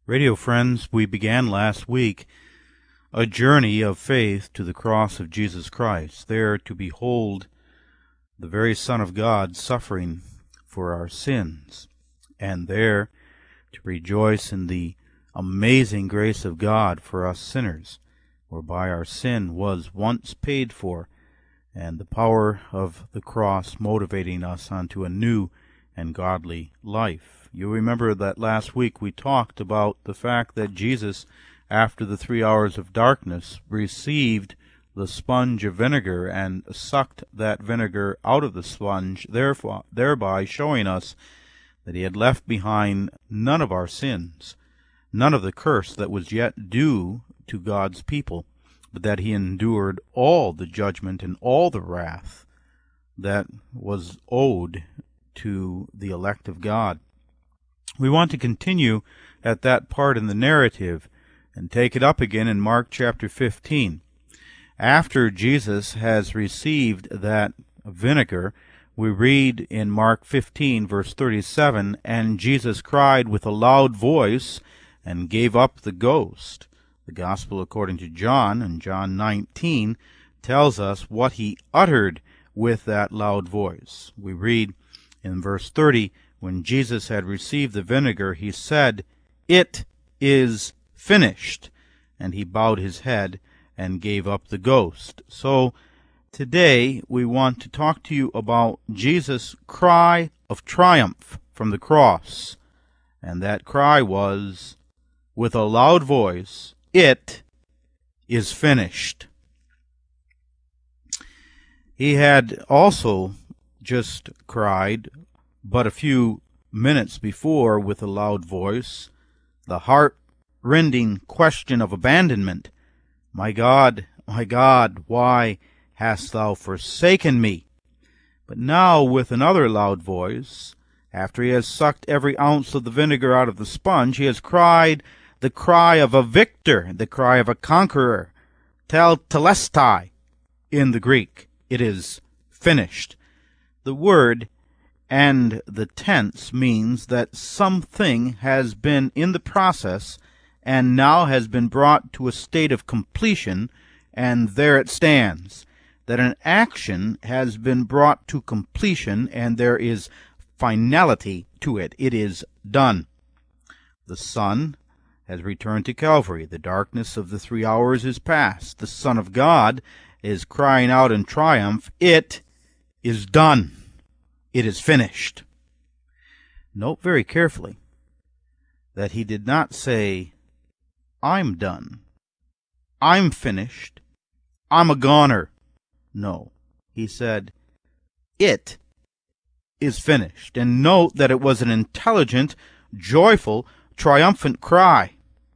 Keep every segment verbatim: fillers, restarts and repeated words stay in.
Radio friends, we began last week a journey of faith to the cross of Jesus Christ, there to behold the very Son of God suffering for our sins, and there to rejoice in the amazing grace of God for us sinners, whereby our sin was once paid for, and the power of the cross motivating us unto a new and godly life. You remember that last week we talked about the fact that Jesus, after the three hours of darkness, received the sponge of vinegar and sucked that vinegar out of the sponge, therefore, thereby showing us that he had left behind none of our sins, none of the curse that was yet due to God's people, but that he endured all the judgment and all the wrath that was owed to the elect of God. We want to continue at that part in the narrative and take it up again in Mark chapter fifteen. After Jesus has received that vinegar, we read in Mark fifteen, verse thirty-seven, "And Jesus cried with a loud voice and gave up the ghost." The Gospel according to John, in John nineteen, tells us what he uttered with that loud voice. We read in verse thirty, "When Jesus had received the vinegar, he said, 'It is finished.' And he bowed his head and gave up the ghost." So today we want to talk to you about Jesus' cry of triumph from the cross. And that cry was, with a loud voice, "It is finished." He had also just cried but a few minutes before with a loud voice the heart-rending question of abandonment. "My God, my God, why hast thou forsaken me?" But now with another loud voice, after he has sucked every ounce of the vinegar out of the sponge, he has cried the cry of a victor, the cry of a conqueror, tel telestai in the Greek. It is finished. The word and the tense means that something has been in the process and now has been brought to a state of completion, and there it stands. That an action has been brought to completion and there is finality to it. It is done. The Son has returned to Calvary. The darkness of the three hours is past. The Son of God is crying out in triumph, "It is done. It is finished." Note very carefully that he did not say, "I'm done. I'm finished. I'm a goner." No, he said, "It is finished." And note that it was an intelligent, joyful, triumphant cry.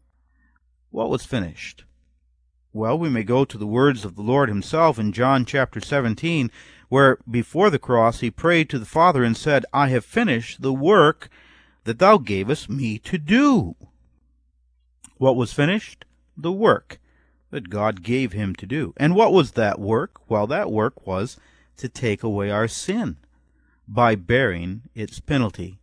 What was finished? Well, we may go to the words of the Lord himself in John chapter seventeen, where before the cross he prayed to the Father and said, "I have finished the work that thou gavest me to do." What was finished? The work that God gave him to do. And what was that work? Well, that work was to take away our sin by bearing its penalty.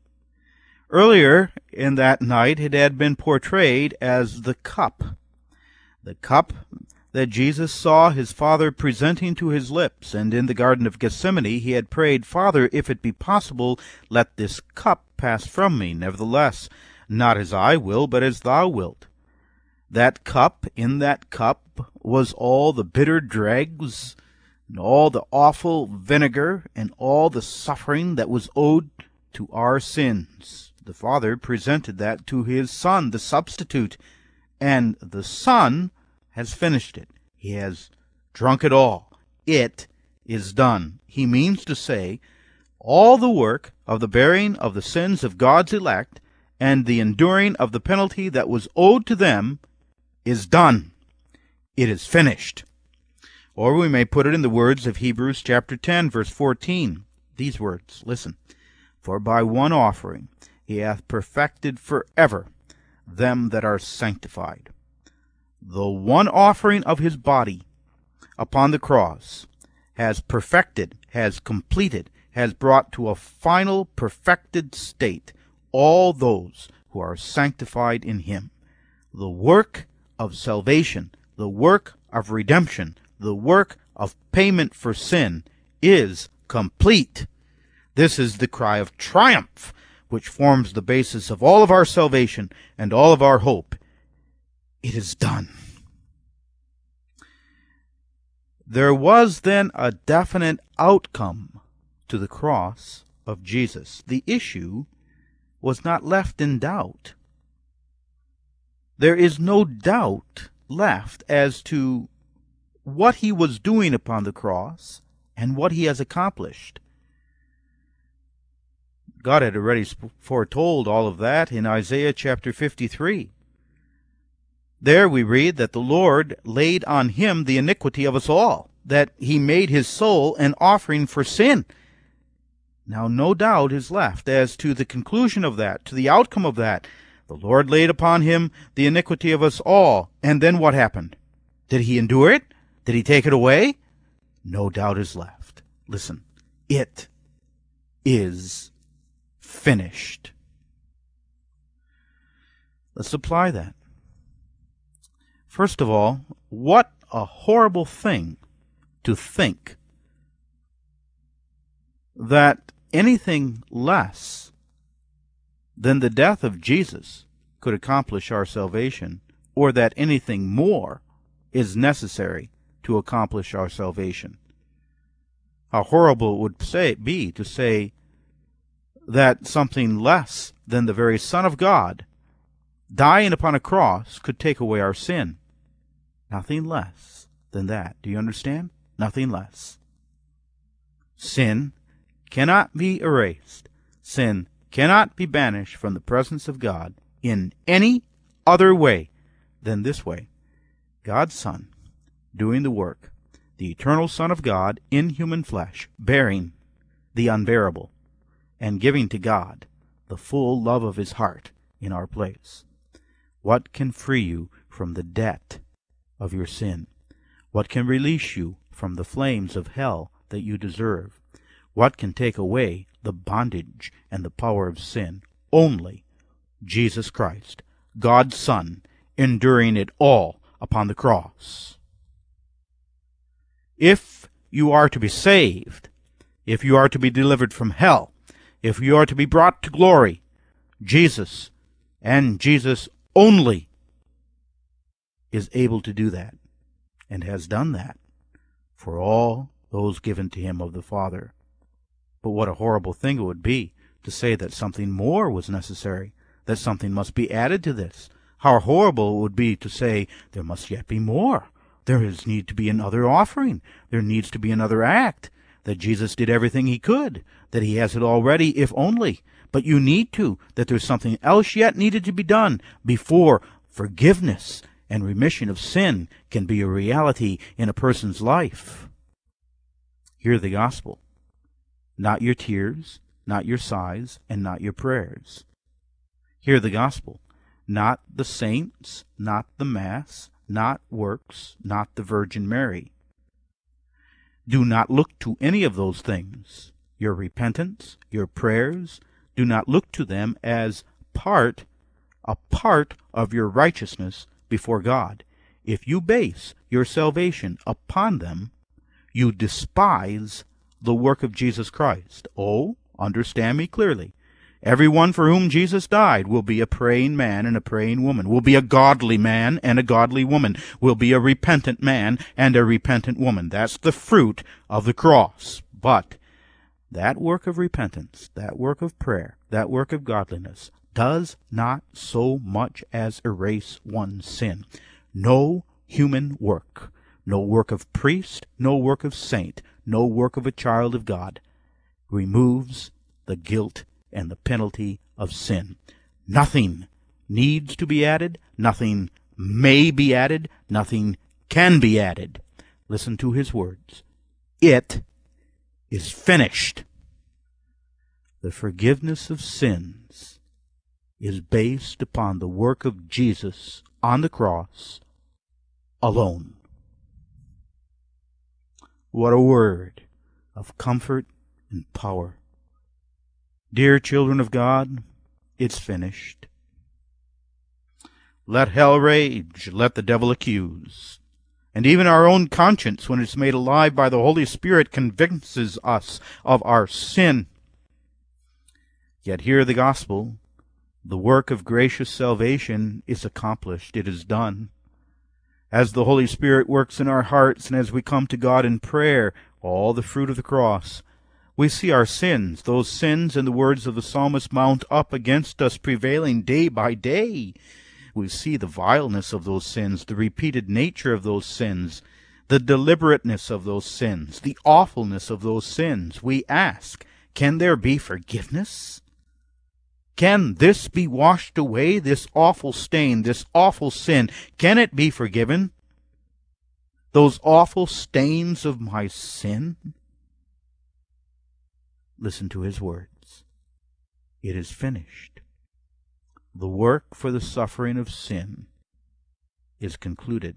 Earlier in that night it had been portrayed as the cup. The cup that Jesus saw his Father presenting to his lips, and in the Garden of Gethsemane he had prayed, "Father, if it be possible, let this cup pass from me. Nevertheless, not as I will, but as thou wilt." That cup, in that cup was all the bitter dregs, and all the awful vinegar, and all the suffering that was owed to our sins. The Father presented that to his Son, the substitute, and the Son has finished it. He has drunk it all. It is done. He means to say, all the work of the bearing of the sins of God's elect and the enduring of the penalty that was owed to them is done. It is finished. Or we may put it in the words of Hebrews chapter ten, verse fourteen. These words, listen. "For by one offering he hath perfected forever them that are sanctified." The one offering of his body upon the cross has perfected, has completed, has brought to a final perfected state all those who are sanctified in him. The work of salvation, the work of redemption, the work of payment for sin is complete. This is the cry of triumph, which forms the basis of all of our salvation and all of our hope. It is done. There was then a definite outcome to the cross of Jesus. The issue was not left in doubt. There is no doubt left as to what he was doing upon the cross and what he has accomplished. God had already foretold all of that in Isaiah chapter fifty-three. There we read that the Lord laid on him the iniquity of us all, that he made his soul an offering for sin. Now no doubt is left as to the conclusion of that, to the outcome of that. The Lord laid upon him the iniquity of us all. And then what happened? Did he endure it? Did he take it away? No doubt is left. Listen, it is finished. Let's apply that. First of all, what a horrible thing to think that anything less than the death of Jesus could accomplish our salvation, or that anything more is necessary to accomplish our salvation. How horrible it would say, be to say that something less than the very Son of God dying upon a cross could take away our sin. Nothing less than that. Do you understand? Nothing less. Sin cannot be erased. Sin cannot be banished from the presence of God in any other way than this way. God's Son doing the work, the eternal Son of God in human flesh, bearing the unbearable and giving to God the full love of his heart in our place. What can free you from the debt of your sin? What can release you from the flames of hell that you deserve? What can take away the bondage and the power of sin? Only Jesus Christ, God's Son, enduring it all upon the cross. If you are to be saved, if you are to be delivered from hell, if you are to be brought to glory, Jesus and Jesus only is able to do that, and has done that for all those given to him of the Father. But what a horrible thing it would be to say that something more was necessary, that something must be added to this. How horrible it would be to say there must yet be more. There is need to be another offering. There needs to be another act. That Jesus did everything he could. That he has it already, if only. But you need to. That there's something else yet needed to be done before forgiveness and remission of sin can be a reality in a person's life. Hear the gospel. Not your tears, not your sighs, and not your prayers. Hear the gospel. Not the saints, not the Mass, not works, not the Virgin Mary. Do not look to any of those things. Your repentance, your prayers, do not look to them as part, a part of your righteousness before God. If you base your salvation upon them, you despise the work of Jesus Christ. Oh, understand me clearly. Everyone for whom Jesus died will be a praying man and a praying woman, will be a godly man and a godly woman, will be a repentant man and a repentant woman. That's the fruit of the cross. But that work of repentance, that work of prayer, that work of godliness does not so much as erase one's sin. No human work, no work of priest, no work of saint, no work of a child of God removes the guilt and the penalty of sin. Nothing needs to be added, nothing may be added, nothing can be added. Listen to his words. It is finished. The forgiveness of sins is based upon the work of Jesus on the cross alone. What a word of comfort and power. Dear children of God, it's finished. Let hell rage, let the devil accuse. And even our own conscience, when it's made alive by the Holy Spirit, convinces us of our sin. Yet hear the gospel. The work of gracious salvation is accomplished. It is done. As the Holy Spirit works in our hearts, and as we come to God in prayer, all the fruit of the cross, we see our sins, those sins in the words of the psalmist, mount up against us, prevailing day by day. We see the vileness of those sins, the repeated nature of those sins, the deliberateness of those sins, the awfulness of those sins. We ask, can there be forgiveness? Can this be washed away, this awful stain, this awful sin? Can it be forgiven? Those awful stains of my sin? Listen to his words. It is finished. The work for the suffering of sin is concluded.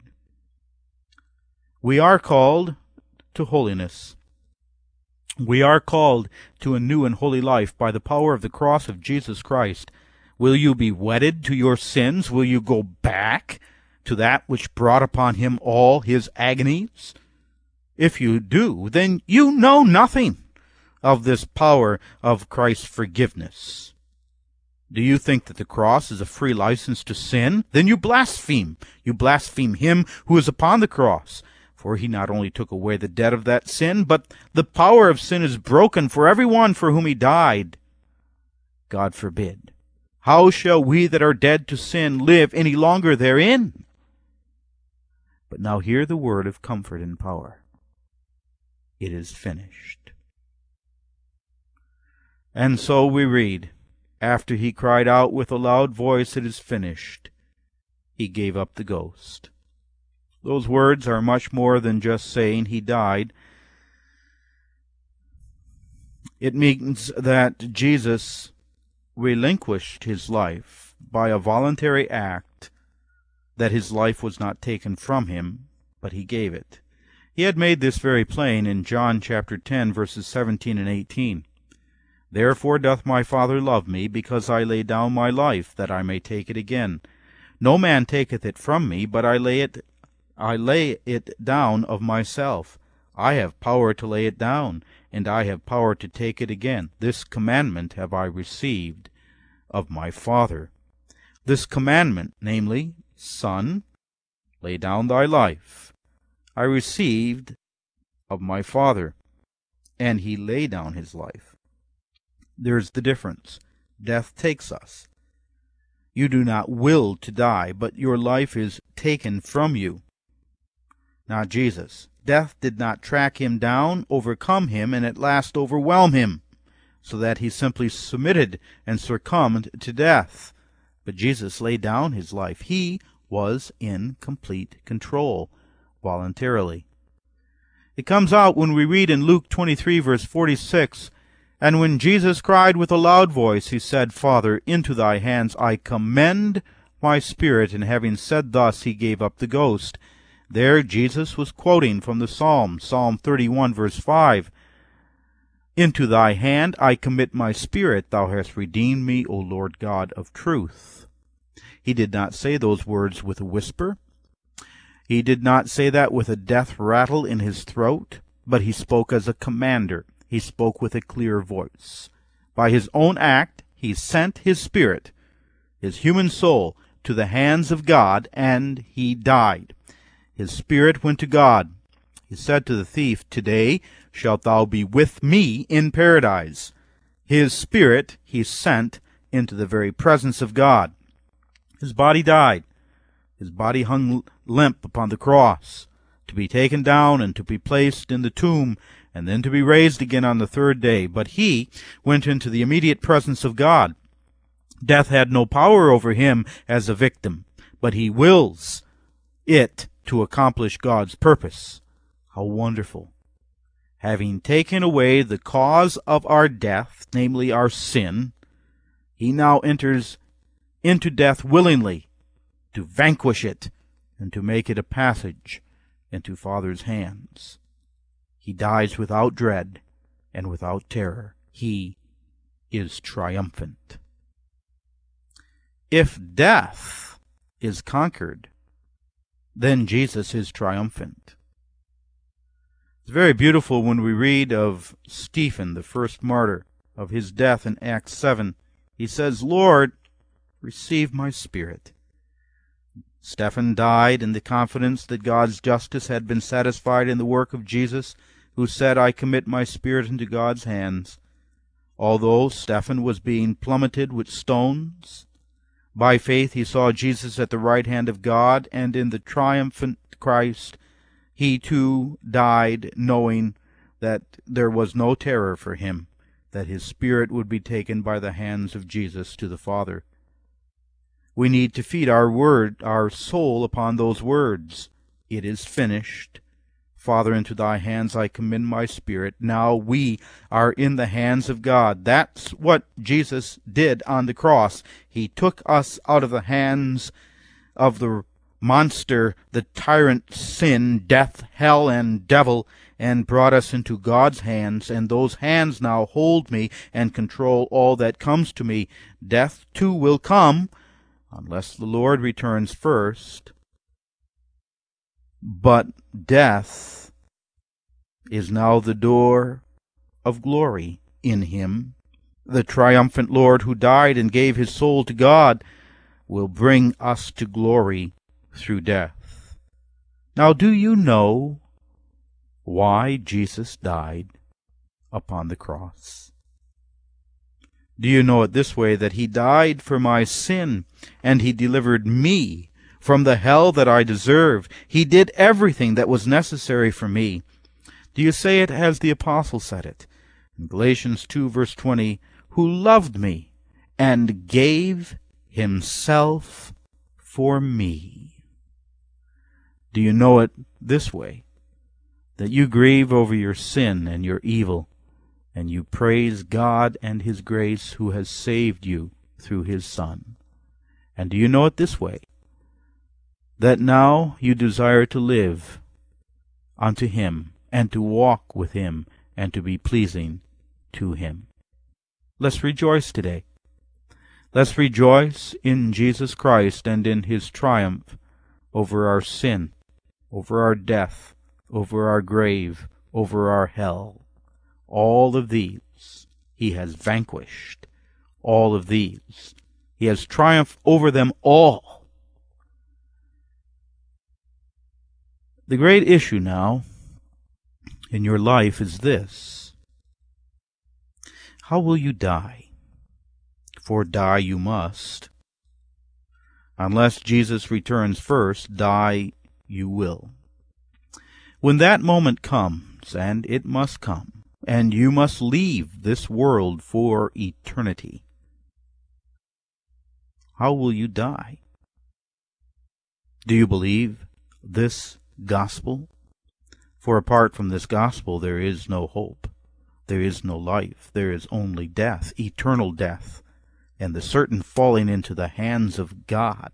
We are called to holiness. We are called to a new and holy life by the power of the cross of Jesus Christ. Will you be wedded to your sins? Will you go back to that which brought upon him all his agonies? If you do, then you know nothing of this power of Christ's forgiveness. Do you think that the cross is a free license to sin? Then you blaspheme. You blaspheme him who is upon the cross. For he not only took away the debt of that sin, but the power of sin is broken for every one for whom he died. God forbid. How shall we that are dead to sin live any longer therein? But now hear the word of comfort and power. It is finished. And so we read, after he cried out with a loud voice, it is finished, he gave up the ghost. Those words are much more than just saying he died. It means that Jesus relinquished his life by a voluntary act, that his life was not taken from him, but he gave it. He had made this very plain in John chapter ten, verses seventeen and eighteen. Therefore doth my Father love me, because I lay down my life, that I may take it again. No man taketh it from me, but I lay it I lay it down of myself. I have power to lay it down, and I have power to take it again. This commandment have I received of my Father. This commandment, namely, Son, lay down thy life, I received of my Father, and he lay down his life. There's the difference. Death takes us. You do not will to die, but your life is taken from you. Not Jesus. Death did not track him down, overcome him, and at last overwhelm him, so that he simply submitted and succumbed to death. But Jesus laid down his life. He was in complete control, voluntarily. It comes out when we read in Luke twenty-three, verse forty-six, and when Jesus cried with a loud voice, he said, Father, into thy hands I commend my spirit. And having said thus, he gave up the ghost. There Jesus was quoting from the Psalm, Psalm thirty-one, verse five. Into thy hand I commit my spirit. Thou hast redeemed me, O Lord God of truth. He did not say those words with a whisper. He did not say that with a death rattle in his throat, but he spoke as a commander. He spoke with a clear voice. By his own act, he sent his spirit, his human soul, to the hands of God, and he died. His spirit went to God. He said to the thief, Today shalt thou be with me in paradise. His spirit he sent into the very presence of God. His body died. His body hung limp upon the cross, to be taken down and to be placed in the tomb, and then to be raised again on the third day. But he went into the immediate presence of God. Death had no power over him as a victim, but he wills it to accomplish God's purpose. How wonderful! Having taken away the cause of our death, namely our sin, he now enters into death willingly, to vanquish it, and to make it a passage into Father's hands. He dies without dread and without terror. He is triumphant. If death is conquered, then Jesus is triumphant. It's very beautiful when we read of Stephen, the first martyr, of his death in Acts seven. He says, "Lord, receive my spirit." Stephen died in the confidence that God's justice had been satisfied in the work of Jesus, who said, "I commit my spirit into God's hands." Although Stephen was being plummeted with stones, by faith he saw Jesus at the right hand of God, and in the triumphant Christ he too died, knowing that there was no terror for him, that his spirit would be taken by the hands of Jesus to the Father. We need to feed our word, our soul upon those words. It is finished. Father, into thy hands I commend my spirit. Now we are in the hands of God. That's what Jesus did on the cross. He took us out of the hands of the monster, the tyrant sin, death, hell, and devil, and brought us into God's hands, and those hands now hold me and control all that comes to me. Death too will come, unless the Lord returns first. But death is now the door of glory in him. The triumphant Lord who died and gave his soul to God will bring us to glory through death. Now, do you know why Jesus died upon the cross? Do you know it this way, that he died for my sin, and he delivered me from the hell that I deserve? He did everything that was necessary for me. Do you say it as the apostle said it in Galatians two, verse twenty, "Who loved me and gave himself for me"? Do you know it this way, that you grieve over your sin and your evil, and you praise God and his grace who has saved you through his Son? And do you know it this way, that now you desire to live unto him, and to walk with him, and to be pleasing to him? Let's rejoice today. Let's rejoice in Jesus Christ and in his triumph over our sin, over our death, over our grave, over our hell. All of these he has vanquished. All of these he has triumphed over them all. The great issue now in your life is this: how will you die? For die you must. Unless Jesus returns first, die you will. When that moment comes, and it must come, and you must leave this world for eternity, how will you die? Do you believe this gospel? For apart from this gospel there is no hope, there is no life, there is only death, eternal death, and the certain falling into the hands of God.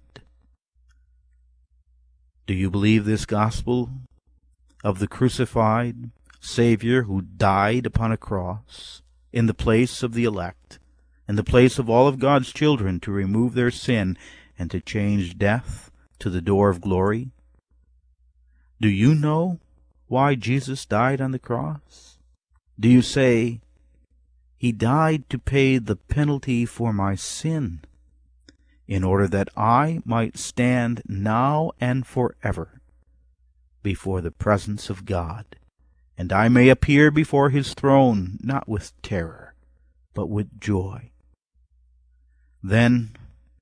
Do you believe this gospel of the crucified Savior who died upon a cross in the place of the elect, in the place of all of God's children, to remove their sin and to change death to the door of glory? Do you know why Jesus died on the cross? Do you say, "He died to pay the penalty for my sin, in order that I might stand now and forever before the presence of God, and I may appear before his throne, not with terror, but with joy"? Then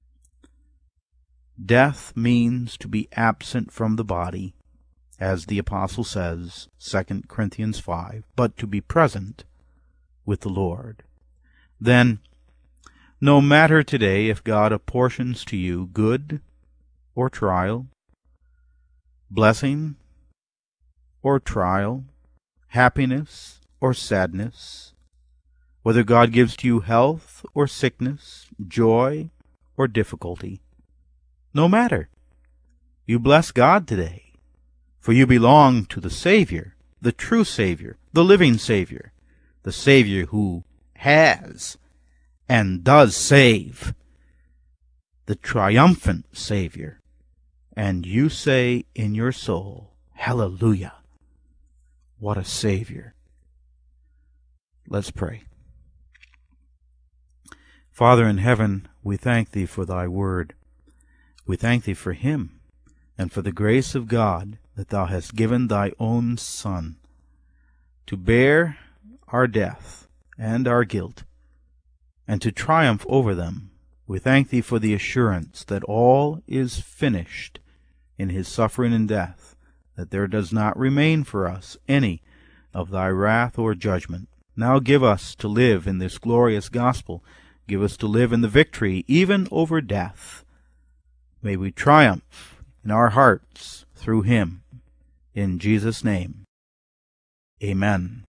death means to be absent from the body, as the apostle says, Second Corinthians five, but to be present with the Lord. Then, no matter today if God apportions to you good or trial, blessing or trial, happiness or sadness, whether God gives to you health or sickness, joy or difficulty, no matter. You bless God today, for you belong to the Savior, the true Savior, the living Savior, the Savior who has and does save, the triumphant Savior and you say in your soul, Hallelujah! What a Savior! Let's pray. Father in heaven, we thank Thee for Thy word. We thank Thee for Him and for the grace of God that Thou hast given Thy own Son to bear our death and our guilt and to triumph over them. We thank Thee for the assurance that all is finished in His suffering and death, that there does not remain for us any of Thy wrath or judgment. Now give us to live in this glorious gospel. Give us to live in the victory even over death. May we triumph in our hearts through Him. In Jesus' name, amen.